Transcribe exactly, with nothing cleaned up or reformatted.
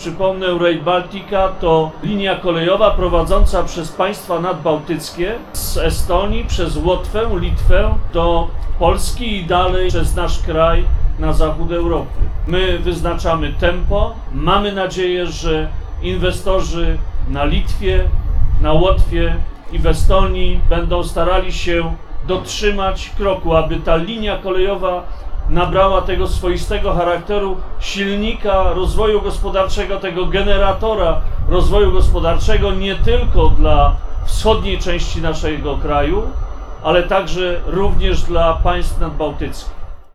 Przypomnę, Rail Baltica to linia kolejowa prowadząca przez państwa nadbałtyckie z Estonii przez Łotwę, Litwę do Polski i dalej przez nasz kraj na zachód Europy. My wyznaczamy tempo. Mamy nadzieję, że inwestorzy na Litwie, na Łotwie i w Estonii będą starali się dotrzymać kroku, aby ta linia kolejowa nabrała tego swoistego charakteru silnika rozwoju gospodarczego, tego generatora rozwoju gospodarczego nie tylko dla wschodniej części naszego kraju, ale także również dla państw nadbałtyckich.